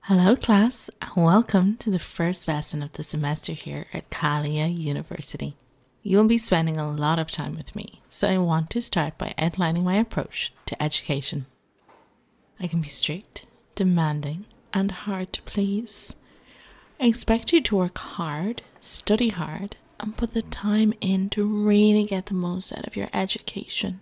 Hello class, and welcome to the first lesson of the semester here at Kalia University. You'll be spending a lot of time with me, so I want to start by outlining my approach to education. I can be strict, demanding, and hard to please. I expect you to work hard, study hard, and put the time in to really get the most out of your education.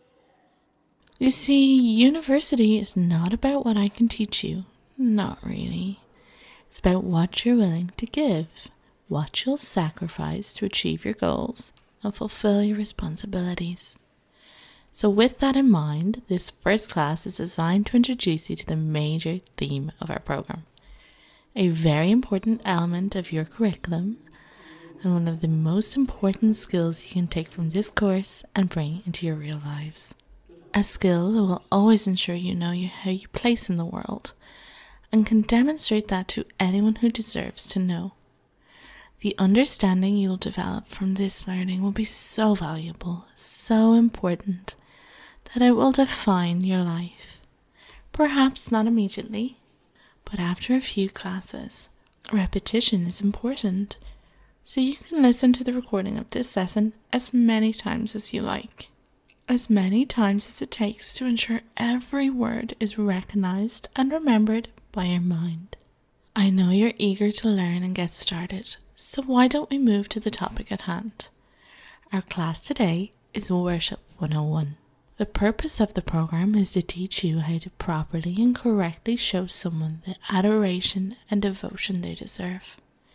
You see, university is not about what I can teach you. Not really. It's about what you're willing to give, what you'll sacrifice to achieve your goals and fulfill your responsibilities. So with that in mind, this first class is designed to introduce you to the major theme of our program, a very important element of your curriculum and one of the most important skills you can take from this course and bring into your real lives. A skill that will always ensure you know how you place in the world and can demonstrate that to anyone who deserves to know. The understanding you'll develop from this learning will be so valuable, so important, that it will define your life. Perhaps not immediately, but after a few classes. Repetition is important, so you can listen to the recording of this lesson as many times as you like. As many times as it takes to ensure every word is recognized and remembered by your mind. I know you're eager to learn and get started, so why don't we move to the topic at hand? Our class today is Worship 101. The purpose of the program is to teach you how to properly and correctly show someone the adoration and devotion they deserve.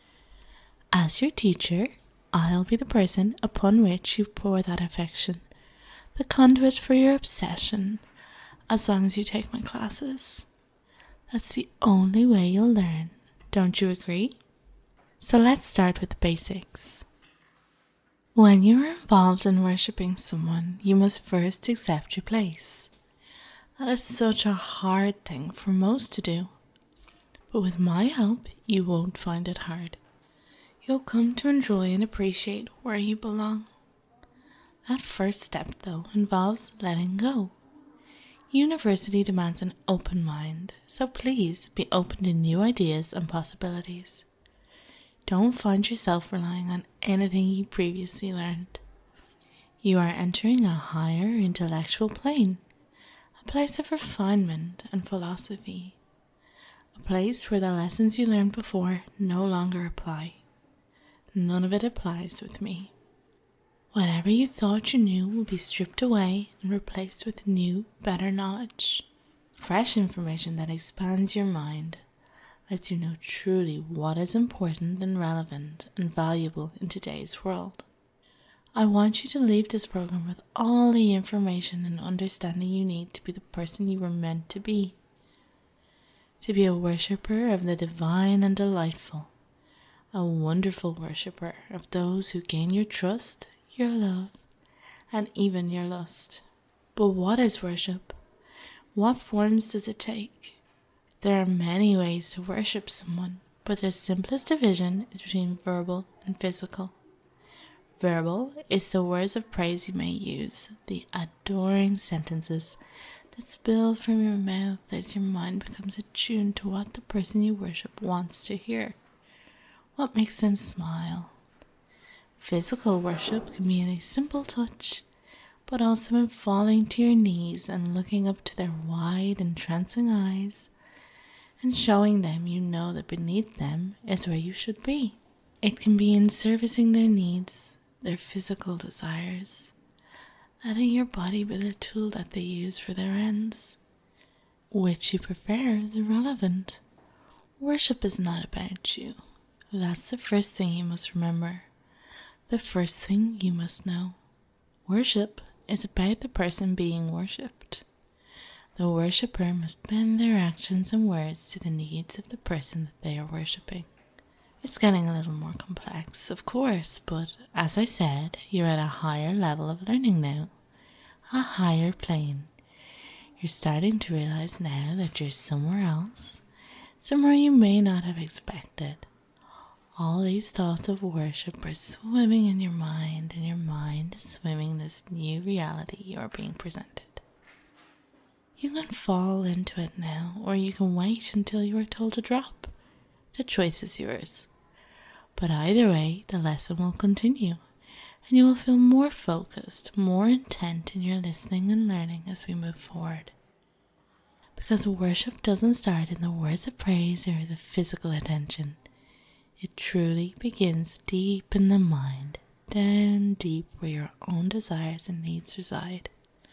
As your teacher, I'll be the person upon which you pour that affection, the conduit for your obsession, as long as you take my classes. That's the only way you'll learn, don't you agree? So let's start with the basics. When you are involved in worshipping someone, you must first accept your place. That is such a hard thing for most to do. But with my help, you won't find it hard. You'll come to enjoy and appreciate where you belong. That first step, though, involves letting go. University demands an open mind, so please be open to new ideas and possibilities. Don't find yourself relying on anything you previously learned. You are entering a higher intellectual plane, a place of refinement and philosophy, a place where the lessons you learned before no longer apply. None of it applies with me. Whatever you thought you knew will be stripped away and replaced with new, better knowledge. Fresh information that expands your mind, lets you know truly what is important and relevant and valuable in today's world. I want you to leave this program with all the information and understanding you need to be the person you were meant to be a worshipper of the divine and delightful, a wonderful worshipper of those who gain your trust, your love, and even your lust. But what is worship? What forms does it take? There are many ways to worship someone, but the simplest division is between verbal and physical. Verbal is the words of praise you may use, the adoring sentences that spill from your mouth as your mind becomes attuned to what the person you worship wants to hear, what makes them smile. Physical worship can be in a simple touch, but also in falling to your knees and looking up to their wide, entrancing eyes and showing them you know that beneath them is where you should be. It can be in servicing their needs, their physical desires, letting your body be the tool that they use for their ends. Which you prefer is irrelevant. Worship is not about you. That's the first thing you must remember. The first thing you must know. Worship is about the person being worshipped. The worshipper must bend their actions and words to the needs of the person that they are worshipping. It's getting a little more complex, of course, but as I said, you're at a higher level of learning now, a higher plane. You're starting to realize now that you're somewhere else, somewhere you may not have expected. All these thoughts of worship are swimming in your mind, and your mind is swimming this new reality you are being presented. You can fall into it now, or you can wait until you are told to drop. The choice is yours. But either way, the lesson will continue, and you will feel more focused, more intent in your listening and learning as we move forward. Because worship doesn't start in the words of praise or the physical attention. It truly begins deep in the mind, down deep where your own desires and needs reside.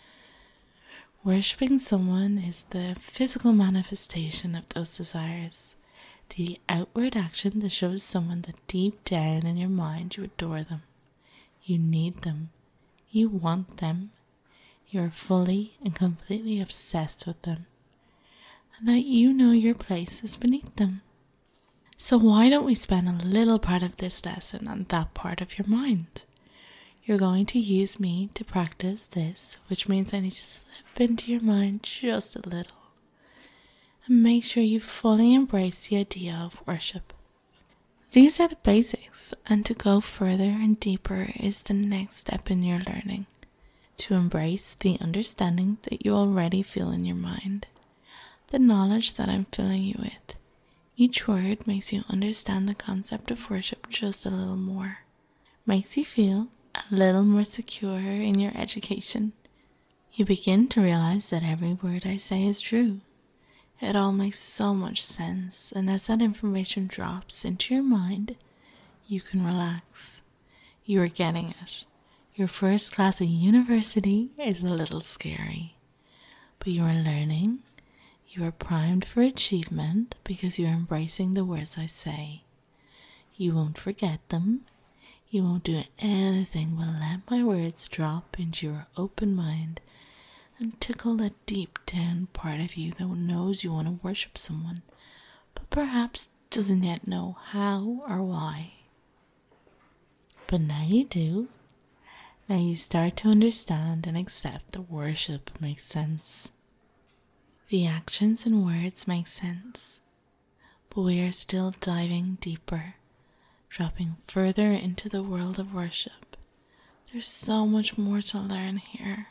Worshipping someone is the physical manifestation of those desires, the outward action that shows someone that deep down in your mind you adore them, you need them, you want them, you are fully and completely obsessed with them, and that you know your place is beneath them. So why don't we spend a little part of this lesson on that part of your mind? You're going to use me to practice this, which means I need to slip into your mind just a little. And make sure you fully embrace the idea of worship. These are the basics, and to go further and deeper is the next step in your learning. To embrace the understanding that you already feel in your mind. The knowledge that I'm filling you with. Each word makes you understand the concept of worship just a little more. Makes you feel a little more secure in your education. You begin to realize that every word I say is true. It all makes so much sense, and as that information drops into your mind, you can relax. You are getting it. Your first class at university is a little scary, but you are learning. You are primed for achievement because you are embracing the words I say. You won't forget them. You won't do anything but let my words drop into your open mind and tickle that deep down part of you that knows you want to worship someone, but perhaps doesn't yet know how or why. But now you do. Now you start to understand and accept that worship makes sense. The actions and words make sense, but we are still diving deeper, dropping further into the world of worship. There's so much more to learn here.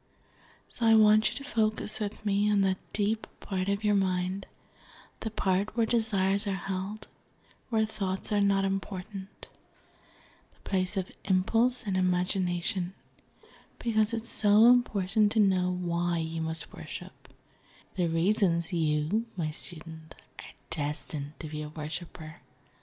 So I want you to focus with me on that deep part of your mind, the part where desires are held, where thoughts are not important, the place of impulse and imagination, because it's so important to know why you must worship. The reasons you, my student, are destined to be a worshipper.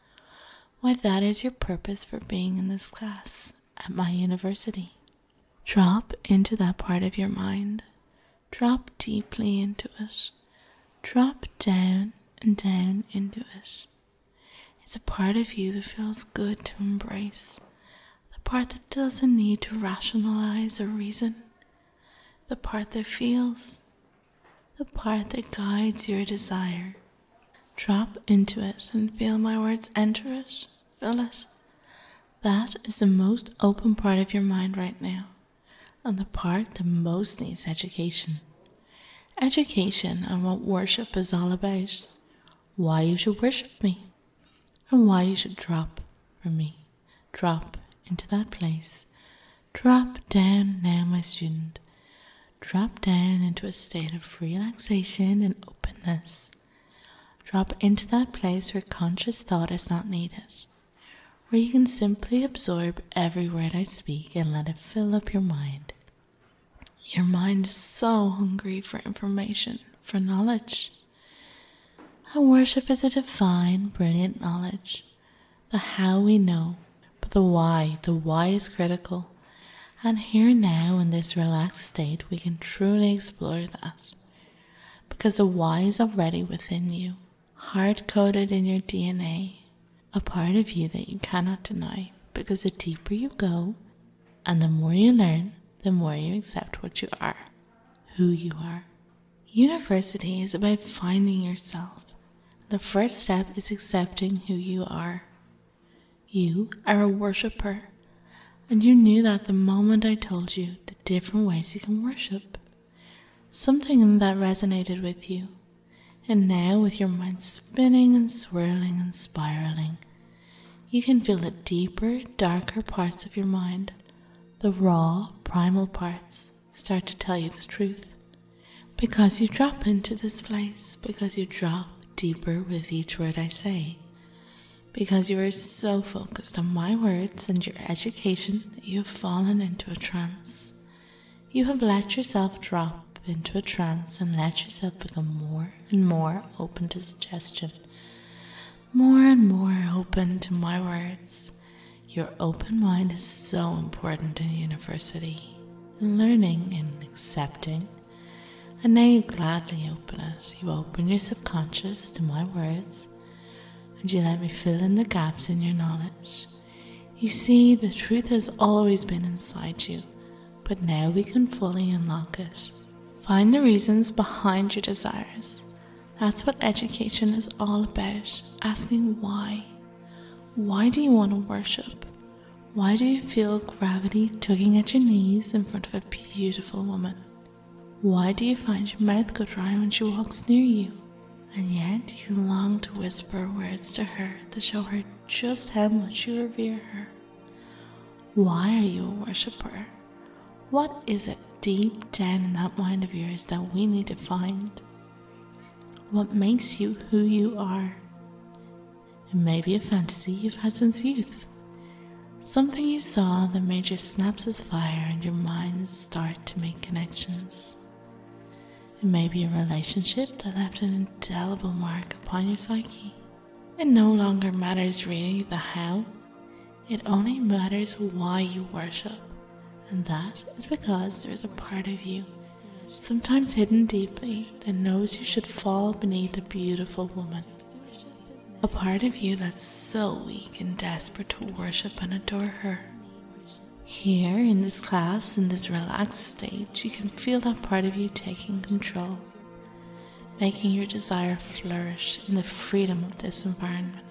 Why that is your purpose for being in this class at my university. Drop into that part of your mind. Drop deeply into it. Drop down and down into it. It's a part of you that feels good to embrace. The part that doesn't need to rationalize or reason. The part that feels. The part that guides your desire. Drop into it and feel my words enter it. Feel it. That is the most open part of your mind right now. And the part that most needs education. Education on what worship is all about. Why you should worship me. And why you should drop for me. Drop into that place. Drop down now, my student. Drop down into a state of relaxation and openness. Drop into that place where conscious thought is not needed. Where you can simply absorb every word I speak and let it fill up your mind. Your mind is so hungry for information, for knowledge. And worship is a divine, brilliant knowledge. The how we know, but the why is critical. And here now in this relaxed state we can truly explore that. Because the why is already within you, hard-coded in your DNA. A part of you that you cannot deny, because the deeper you go and the more you learn, the more you accept what you are, who you are. University is about finding yourself. The first step is accepting who you are. You are a worshipper, and you knew that the moment I told you the different ways you can worship. Something that resonated with you. And now with your mind spinning and swirling and spiraling, you can feel the deeper, darker parts of your mind, the raw, primal parts, start to tell you the truth. Because you drop into this place, because you drop deeper with each word I say, because you are so focused on my words and your education that you have fallen into a trance. You have let yourself drop into a trance and let yourself become more and more open to suggestion, more and more open to my words. Your open mind is so important in university, in learning and accepting. And now you gladly open it. You open your subconscious to my words, and you let me fill in the gaps in your knowledge. You see, the truth has always been inside you, but now we can fully unlock it. Find the reasons behind your desires. That's what education is all about, asking why. Why do you want to worship? Why do you feel gravity tugging at your knees in front of a beautiful woman? Why do you find your mouth go dry when she walks near you? And yet you long to whisper words to her to show her just how much you revere her. Why are you a worshipper? What is it deep down in that mind of yours that we need to find? What makes you who you are? It may be a fantasy you've had since youth. Something you saw that made your synapses fire and your mind start to make connections. It may be a relationship that left an indelible mark upon your psyche. It no longer matters really the how. It only matters why you worship. And that is because there is a part of you, sometimes hidden deeply, that knows you should fall beneath a beautiful woman. A part of you that's so weak and desperate to worship and adore her. Here in this class, in this relaxed state, you can feel that part of you taking control, making your desire flourish in the freedom of this environment.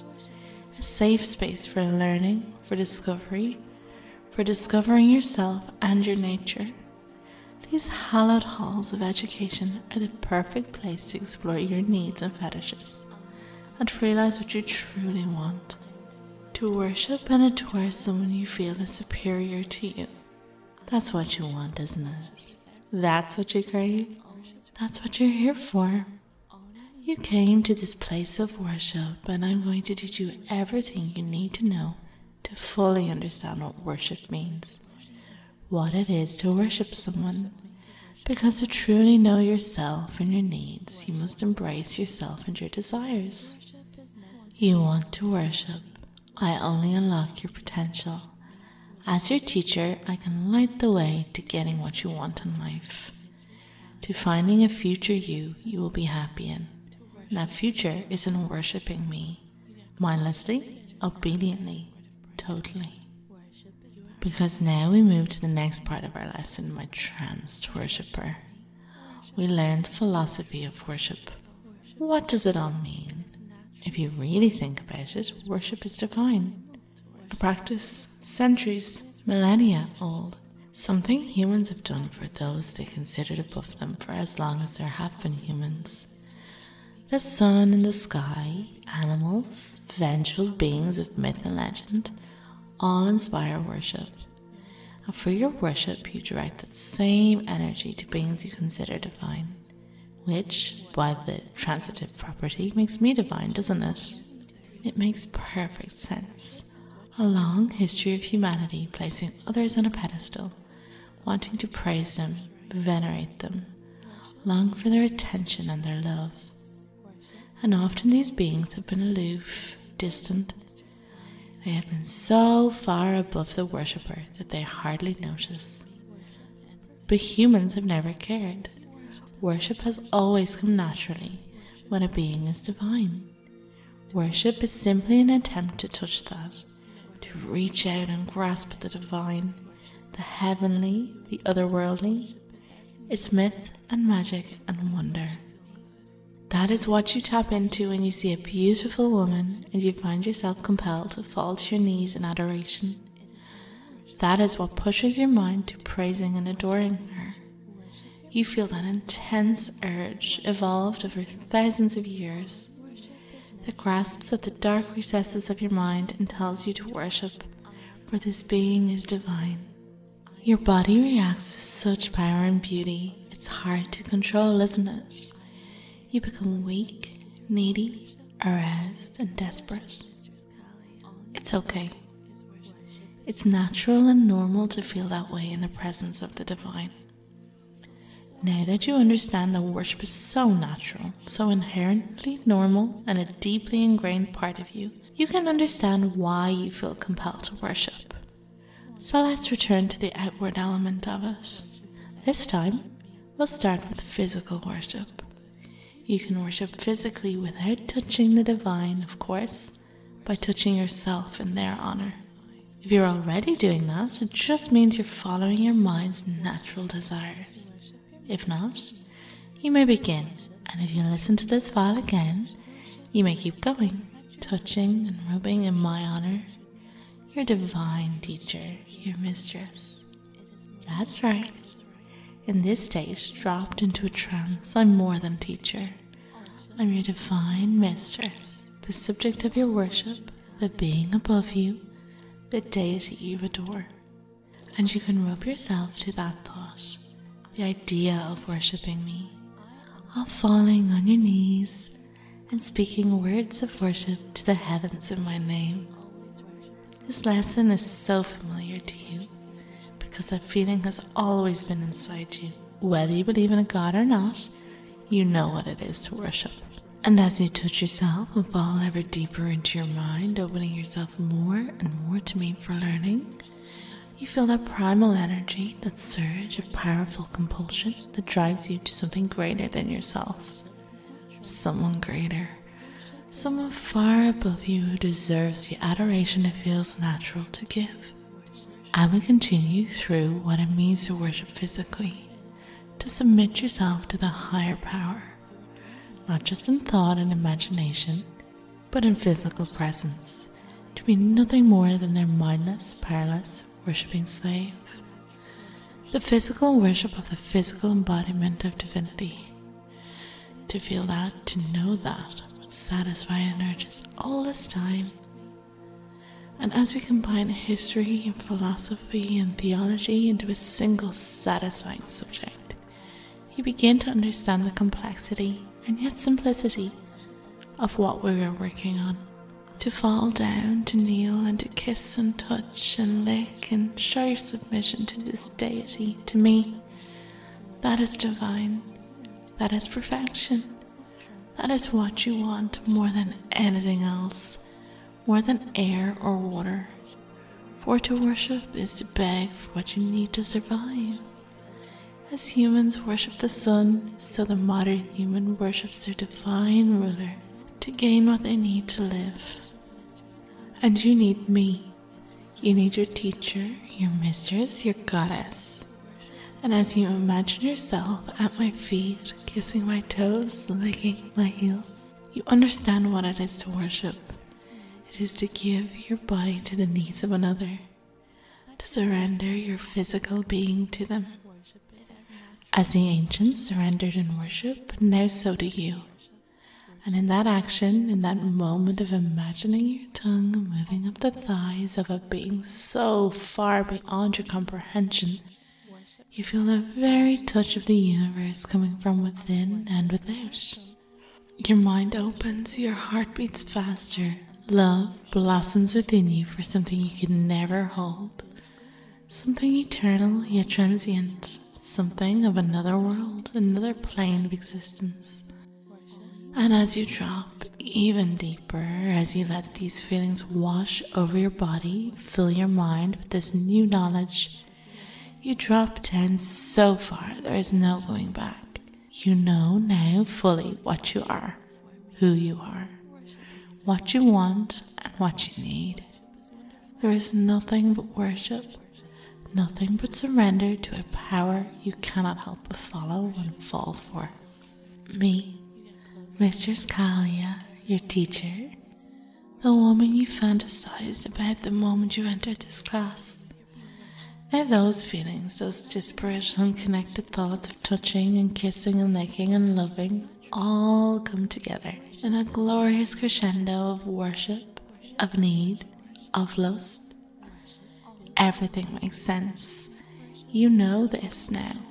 A safe space for learning, for discovery, for discovering yourself and your nature. These hallowed halls of education are the perfect place to explore your needs and fetishes, and to realize what you truly want. To worship and adore someone you feel is superior to you. That's what you want, isn't it? That's what you crave. That's what you're here for. You came to this place of worship, and I'm going to teach you everything you need to know to fully understand what worship means, what it is to worship someone. Because to truly know yourself and your needs, you must embrace yourself and your desires. You want to worship. I only unlock your potential. As your teacher, I can light the way to getting what you want in life, to finding a future you will be happy in. And that future is in worshipping me, mindlessly, obediently, totally. Because now we move to the next part of our lesson, my tranced worshipper. We learn the philosophy of worship. What does it all mean? If you really think about it, worship is divine. A practice centuries, millennia old. Something humans have done for those they considered above them for as long as there have been humans. The sun and the sky, animals, vengeful beings of myth and legend, all inspire worship. And for your worship, you direct that same energy to beings you consider divine, which, by the transitive property, makes me divine, doesn't it? It makes perfect sense. A long history of humanity placing others on a pedestal, wanting to praise them, venerate them, long for their attention and their love. And often these beings have been aloof, distant. They have been so far above the worshipper that they hardly notice. But humans have never cared. Worship has always come naturally when a being is divine. Worship is simply an attempt to touch that, to reach out and grasp the divine, the heavenly, the otherworldly. It's myth and magic and wonder. That is what you tap into when you see a beautiful woman and you find yourself compelled to fall to your knees in adoration. That is what pushes your mind to praising and adoring her. You feel that intense urge evolved over thousands of years that grasps at the dark recesses of your mind and tells you to worship, for this being is divine. Your body reacts to such power and beauty. It It's hard to control, isn't it? You become weak, needy, aroused, and desperate. It's okay. It's natural and normal to feel that way in the presence of the divine. Now that you understand that worship is so natural, so inherently normal, and a deeply ingrained part of you, you can understand why you feel compelled to worship. So let's return to the outward element of it. This time, we'll start with physical worship. You can worship physically without touching the divine, of course, by touching yourself in their honor. If you're already doing that, it just means you're following your mind's natural desires. If not, you may begin, and if you listen to this file again, you may keep going, touching and rubbing in my honor, your divine teacher, your mistress. That's right. In this state, dropped into a trance, I'm more than teacher. I'm your divine mistress, the subject of your worship, the being above you, the deity you adore. And you can rub yourself to that thought, the idea of worshipping me, of falling on your knees and speaking words of worship to the heavens in my name. This lesson is so familiar to you because that feeling has always been inside you. Whether you believe in a God or not, you know what it is to worship. And as you touch yourself and fall ever deeper into your mind, opening yourself more and more to me for learning, you feel that primal energy, that surge of powerful compulsion that drives you to something greater than yourself. Someone greater. Someone far above you who deserves the adoration it feels natural to give. And we continue through what it means to worship physically, to submit yourself to the higher power, not just in thought and imagination, but in physical presence, to be nothing more than their mindless, powerless, worshipping slave. The physical worship of the physical embodiment of divinity. To feel that, to know that, would satisfy and urges all this time. And as we combine history and philosophy and theology into a single satisfying subject, you begin to understand the complexity and yet simplicity of what we are working on. To fall down, to kneel, and to kiss and touch and lick and show your submission to this deity, to me, that is divine, that is perfection, that is what you want more than anything else, more than air or water. For to worship is to beg for what you need to survive. As humans worship the sun, so the modern human worships their divine ruler to gain what they need to live. And you need me. You need your teacher, your mistress, your goddess. And as you imagine yourself at my feet, kissing my toes, licking my heels, you understand what it is to worship. It is to give your body to the needs of another, to surrender your physical being to them. As the ancients surrendered in worship, now so do you. And in that action, in that moment of imagining your tongue moving up the thighs of a being so far beyond your comprehension, you feel the very touch of the universe coming from within and without. Your mind opens, your heart beats faster, love blossoms within you for something you could never hold, something eternal yet transient, something of another world, another plane of existence. And as you drop even deeper, as you let these feelings wash over your body, fill your mind with this new knowledge, you drop down so far there is no going back. You know now fully what you are, who you are, what you want and what you need. There is nothing but worship, nothing but surrender to a power you cannot help but follow and fall for. Me, Mistress Kalia, your teacher, the woman you fantasized about the moment you entered this class. Now those feelings, those disparate, unconnected thoughts of touching and kissing and licking and loving all come together in a glorious crescendo of worship, of need, of lust. Everything makes sense. You know this now.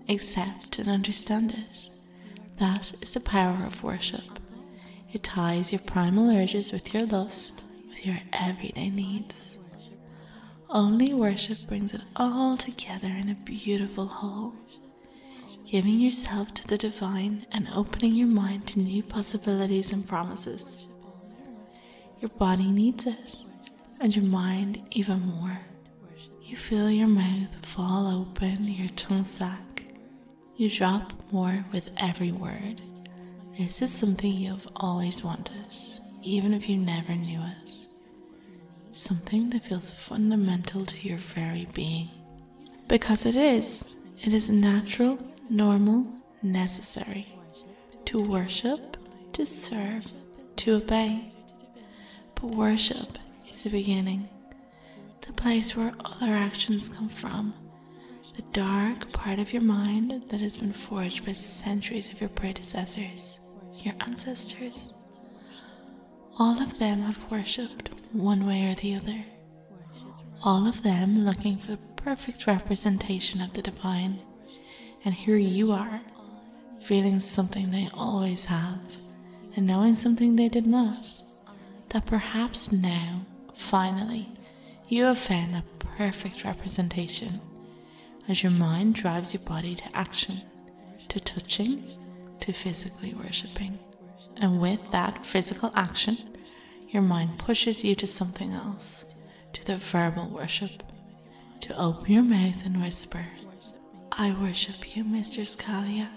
accept and understand it. That is the power of worship. It ties your primal urges with your lust, with your everyday needs. Only worship brings it all together in a beautiful whole, giving yourself to the divine and opening your mind to new possibilities and promises. Your body needs it, and your mind even more. You feel your mouth fall open, your tongue slack. You drop more with every word. This is something you have always wanted, even if you never knew it. Something that feels fundamental to your very being. Because it is natural, normal, necessary to worship, to serve, to obey. But worship is the beginning, the place where other actions come from, the dark part of your mind that has been forged by centuries of your predecessors, your ancestors. All of them have worshipped one way or the other. All of them looking for the perfect representation of the divine. And here you are, feeling something they always have, and knowing something they did not. That perhaps now, finally, you have found a perfect representation as your mind drives your body to action, to touching, to physically worshipping. And with that physical action, your mind pushes you to something else, to the verbal worship, to open your mouth and whisper, I worship you, Mistress Kalia.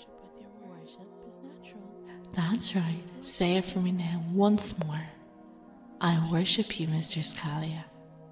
That's right, say it for me now once more. I worship you, Mistress Kalia.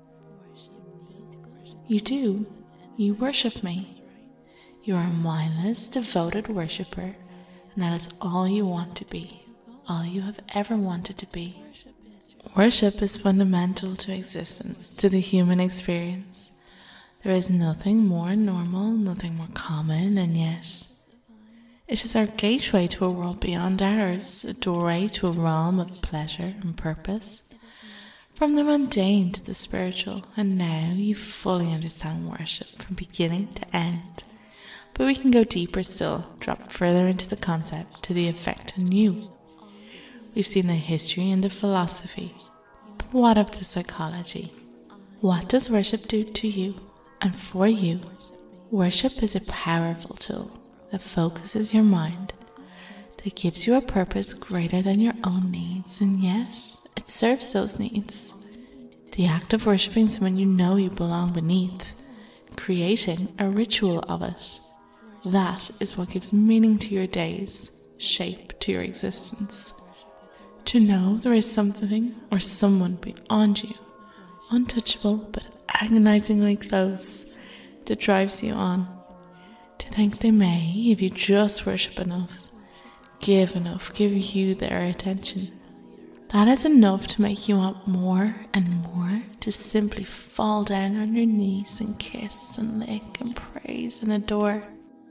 You do. You worship me. You are a mindless, devoted worshipper, and that is all you want to be, all you have ever wanted to be. Worship is fundamental to existence, to the human experience. There is nothing more normal, nothing more common, and yet it is our gateway to a world beyond ours, a doorway to a realm of pleasure and purpose. From the mundane to the spiritual, and now you fully understand worship from beginning to end. But we can go deeper still, drop further into the concept, to the effect on you. We've seen the history and the philosophy, but what of the psychology? What does worship do to you and for you? Worship is a powerful tool that focuses your mind, that gives you a purpose greater than your own needs, and yes, it serves those needs. The act of worshipping someone you know you belong beneath, creating a ritual of it, that is what gives meaning to your days, shape to your existence. To know there is something or someone beyond you, untouchable but agonizingly close, that drives you on. To think they may, if you just worship enough, give you their attention. That is enough to make you want more and more, to simply fall down on your knees and kiss and lick and praise and adore.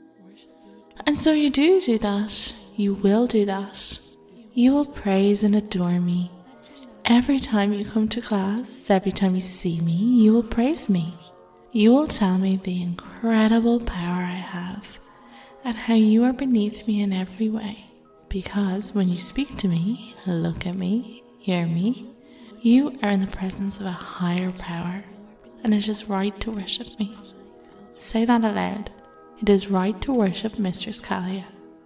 And so you do that. You will do that. You will praise and adore me. Every time you come to class, every time you see me, you will praise me. You will tell me the incredible power I have and how you are beneath me in every way. Because when you speak to me, look at me, hear me, you are in the presence of a higher power, and it is right to worship me. Say that aloud. It is right to worship Mistress Kalia.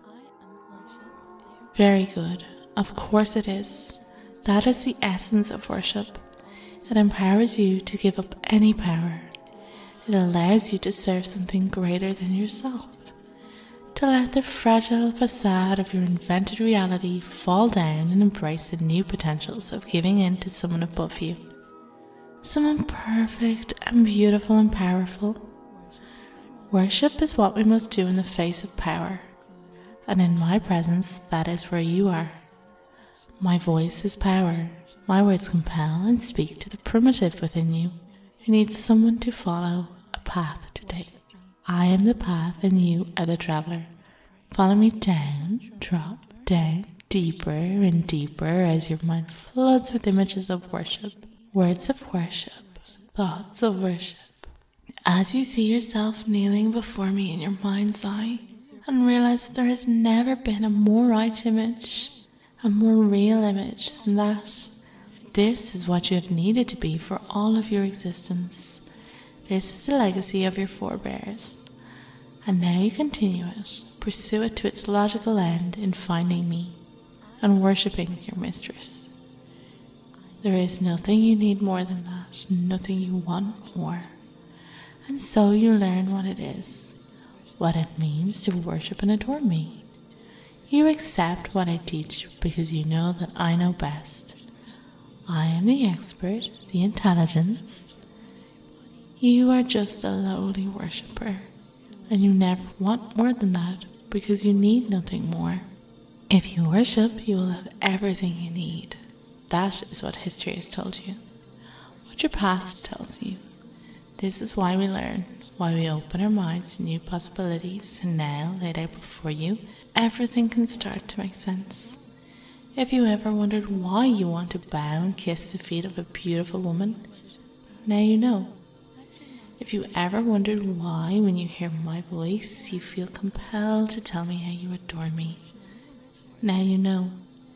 Very good. Of course it is. That is the essence of worship. It empowers you to give up any power. It allows you to serve something greater than yourself. To let the fragile facade of your invented reality fall down and embrace the new potentials of giving in to someone above you. Someone perfect and beautiful and powerful. Worship is what we must do in the face of power. And in my presence, that is where you are. My voice is power. My words compel and speak to the primitive within you, who needs someone to follow, a path to take. I am the path and you are the traveler. Follow me down, drop down, deeper and deeper as your mind floods with images of worship, words of worship, thoughts of worship, As you see yourself kneeling before me in your mind's eye, and realize that there has never been a more right image, a more real image than that. This is what you have needed to be for all of your existence. This is the legacy of your forebears. And now you continue it, pursue it to its logical end in finding me and worshipping your mistress. There is nothing you need more than that, nothing you want more. And so you learn what it is, what it means to worship and adore me. You accept what I teach because you know that I know best. I am the expert, the intelligence. You are just a lowly worshipper, and you never want more than that because you need nothing more. If you worship, you will have everything you need. That is what history has told you, what your past tells you. This is why we learn, why we open our minds to new possibilities, and now, laid out before you, everything can start to make sense. If you ever wondered why you want to bow and kiss the feet of a beautiful woman, now you know. If you ever wondered why, when you hear my voice, you feel compelled to tell me how you adore me, now you know.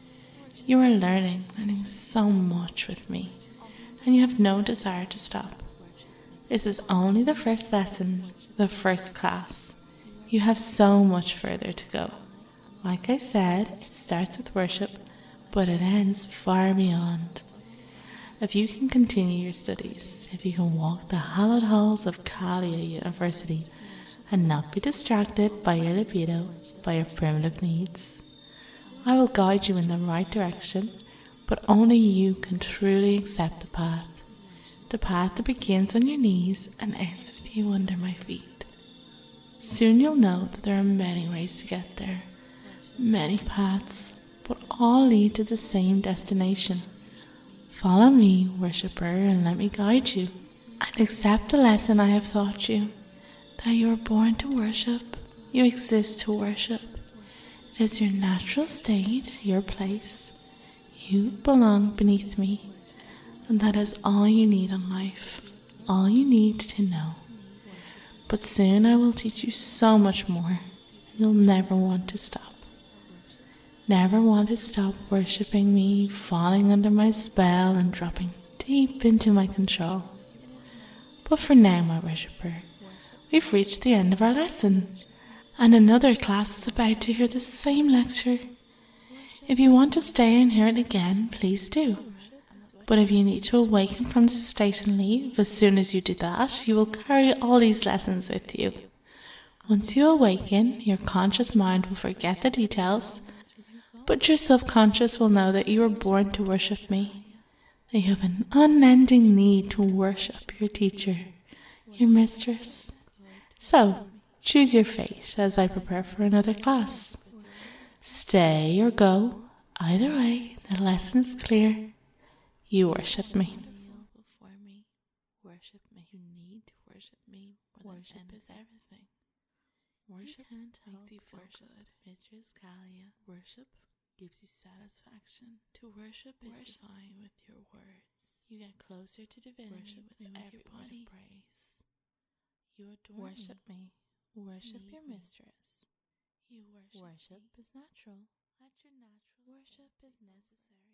You are learning so much with me, and you have no desire to stop. This is only the first lesson, the first class. You have so much further to go. Like I said, it starts with worship, but it ends far beyond. If you can continue your studies, if you can walk the hallowed halls of Kalia University and not be distracted by your libido, by your primitive needs, I will guide you in the right direction, but only you can truly accept the path. The path that begins on your knees and ends with you under my feet. Soon you'll know that there are many ways to get there, many paths, but all lead to the same destination. Follow me, worshipper, and let me guide you. And accept the lesson I have taught you, that you are born to worship, you exist to worship. It is your natural state, your place. You belong beneath me. And that is all you need in life, all you need to know. But soon I will teach you so much more. You'll never want to stop. Never want to stop worshipping me, falling under my spell and dropping deep into my control. But for now, my worshipper, we've reached the end of our lesson, and another class is about to hear the same lecture. If you want to stay and hear it again, please do. But if you need to awaken from this state and leave, as soon as you do that, you will carry all these lessons with you. Once you awaken, your conscious mind will forget the details, but your subconscious will know that you were born to worship me, that you have an unending need to worship your teacher, your mistress. So, choose your fate as I prepare for another class. Stay or go, either way, the lesson is clear. You worship me. Before me, worship me. You need to worship me. Worship is everything. Worship makes you feel good. Mistress Kalia, worship gives you satisfaction. To worship is divine with your words. You get closer to divinity with every body praise. You adore worship me. Worship your mistress. You worship is natural. Let your natural worship is necessary.